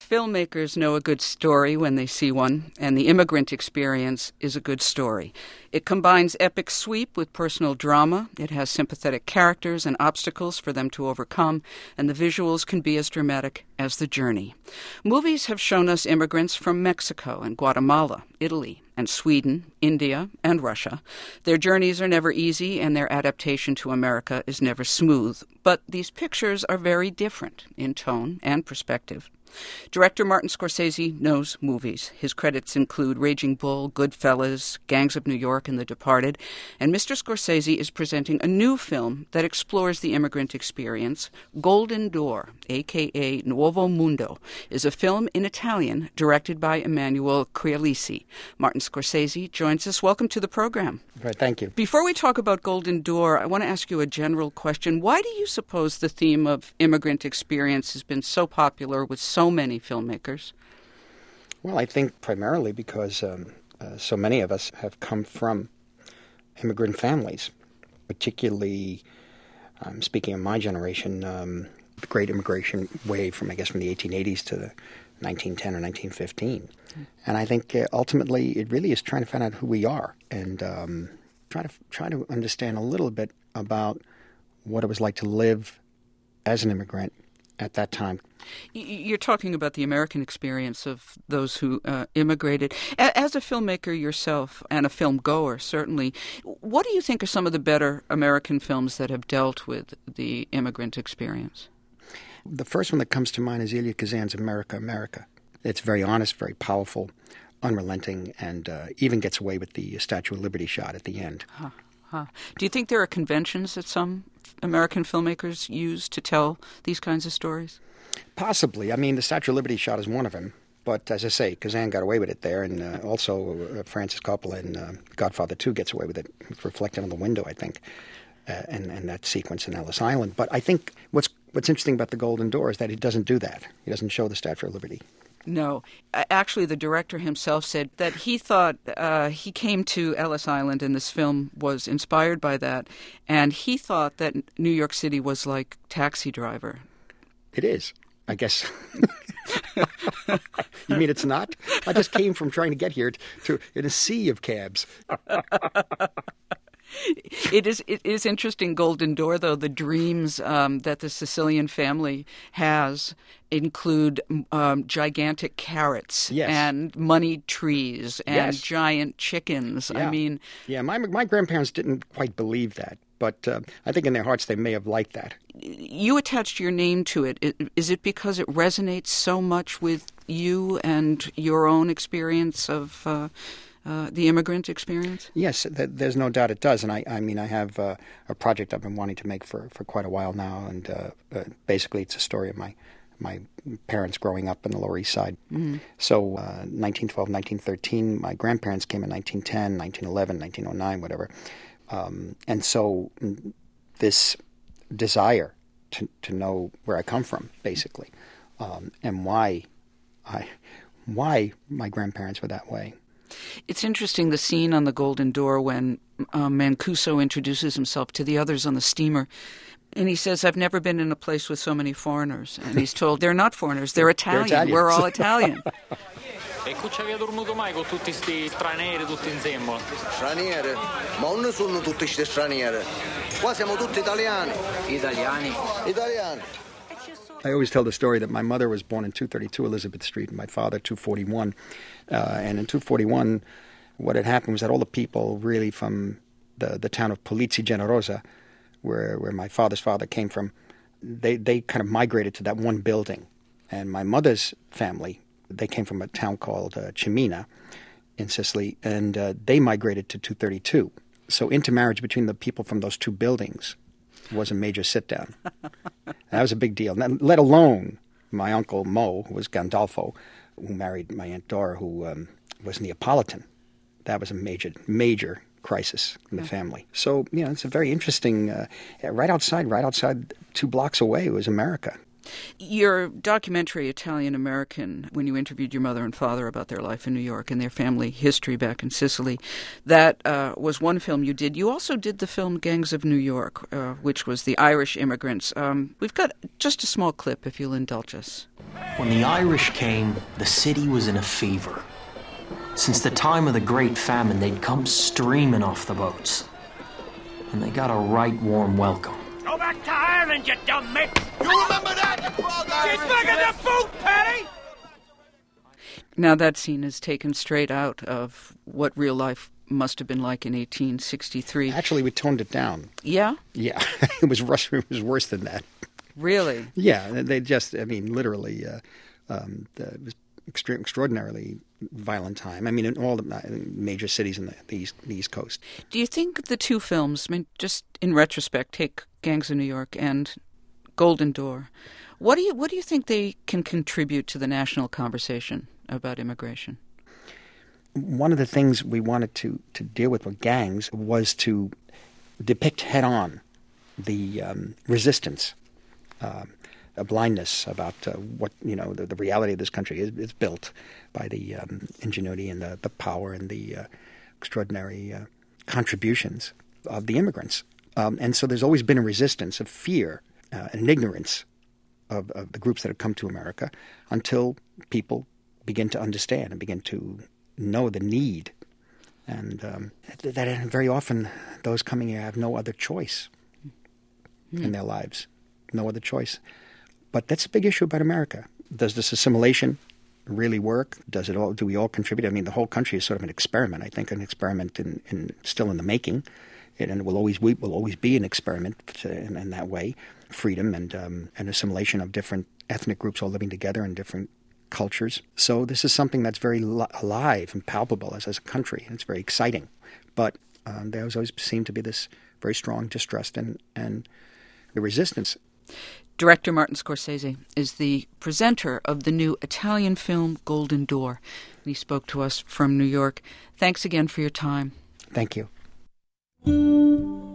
Filmmakers know a good story when they see one, and The Immigrant Experience is a good story. It combines epic sweep with personal drama. It has sympathetic characters and obstacles for them to overcome, and the visuals can be as dramatic as the journey. Movies have shown us immigrants from Mexico and Guatemala, Italy, and Sweden, India, and Russia. Their journeys are never easy, and their adaptation to America is never smooth. But these pictures are very different in tone and perspective. Director Martin Scorsese knows movies. His credits include Raging Bull, Goodfellas, Gangs of New York, and The Departed. And Mr. Scorsese is presenting a new film that explores the immigrant experience. Golden Door, a.k.a. Nuovo Mundo, is a film in Italian directed by Emmanuel Crealisi. Martin Scorsese joins us. Welcome to the program. Right, thank you. Before we talk about Golden Door, I want to ask you a general question. Why do you suppose the theme of immigrant experience has been so popular with so many filmmakers? Well, I think primarily because so many of us have come from immigrant families, particularly, speaking of my generation, the great immigration wave from the 1880s to the 1910 or 1915. And I think ultimately it really is trying to find out who we are and try to understand a little bit about what it was like to live as an immigrant at that time. You're talking about the American experience of those who immigrated. As a filmmaker yourself and a film goer, certainly, what do you think are some of the better American films that have dealt with the immigrant experience? The first one that comes to mind is Elia Kazan's America, America. It's very honest, very powerful, unrelenting, and even gets away with the Statue of Liberty shot at the end. Do you think there are conventions that some American filmmakers use to tell these kinds of stories? Possibly. I mean, the Statue of Liberty shot is one of them. But as I say, Kazan got away with it there, and also Francis Coppola in Godfather 2 gets away with it. It's reflected on the window, I think, and that sequence in Ellis Island. But I think what's interesting about The Golden Door is that he doesn't do that. He doesn't show the Statue of Liberty. No. Actually, the director himself said that he thought he came to Ellis Island and this film was inspired by that, and he thought that New York City was like Taxi Driver. It is, I guess. You mean it's not? I just came from trying to get here to in a sea of cabs. It is interesting, Golden Door, though. The dreams that the Sicilian family has include gigantic carrots and money trees and giant chickens. Yeah. I mean... Yeah, my grandparents didn't quite believe that, but I think in their hearts they may have liked that. You attached your name to it. Is it because it resonates so much with you and your own experience of... the immigrant experience? Yes, there's no doubt it does. And I have a project I've been wanting to make for quite a while now. And basically it's a story of my parents growing up in the Lower East Side. Mm-hmm. So 1912, 1913, my grandparents came in 1910, 1911, 1909, whatever. And so this desire to know where I come from, basically, and why my grandparents were that way. It's interesting, the scene on the Golden Door when Mancuso introduces himself to the others on the steamer. And he says, I've never been in a place with so many foreigners. And he's told, they're not foreigners, they're Italian. We're all Italian. E qui ci aveva dormito mai con tutti sti stranieri tutti insieme? Stranieri? Ma non sono tutti sti stranieri. Qua siamo tutti italiani. Italiani? Italiani. I always tell the story that my mother was born in 232 Elizabeth Street and my father 241. And in 241, what had happened was that all the people really from the town of Polizzi Generosa, where my father's father came from, they kind of migrated to that one building. And my mother's family, they came from a town called Cimina in Sicily, and they migrated to 232. So intermarriage between the people from those two buildings was a major sit-down. That was a big deal. Let alone my uncle Mo, who was Gandolfo, who married my Aunt Dora, who was Neapolitan. That was a major crisis in the family. So, it's a very interesting, right outside 2 blocks away was America. Your documentary, Italian American, when you interviewed your mother and father about their life in New York and their family history back in Sicily, that was one film you did. You also did the film Gangs of New York, which was the Irish immigrants. We've got just a small clip, if you'll indulge us. When the Irish came, the city was in a fever. Since the time of the Great Famine, they'd come streaming off the boats. And they got a right warm welcome. Go back to Ireland, you dumb mitt! You remember that, you frog She's back in the boot, Patty! Now that scene is taken straight out of what real life must have been like in 1863. Actually, we toned it down. Yeah? Yeah, it was worse than that. Really? Yeah, they just, literally, it was extraordinarily violent time. I mean, in all the major cities in the East Coast. Do you think the two films, just in retrospect, take Gangs of New York and Golden Door, what do you think they can contribute to the national conversation about immigration? One of the things we wanted to deal with gangs was to depict head-on the resistance, a blindness about what the reality of this country is built by the ingenuity and the power and the extraordinary contributions of the immigrants. And so there's always been a resistance of fear and ignorance of the groups that have come to America until people begin to understand and begin to know the need. And that very often those coming here have no other choice in their lives, no other choice. But that's a big issue about America. Does this assimilation really work? Do we all contribute? I mean, the whole country is sort of an experiment. I think an experiment still in the making, and it will always be an experiment in that way. Freedom and assimilation of different ethnic groups all living together in different cultures. So this is something that's very alive and palpable as a country, and it's very exciting. But there always seemed to be this very strong distrust and the resistance. Director Martin Scorsese is the presenter of the new Italian film Golden Door. He spoke to us from New York. Thanks again for your time. Thank you.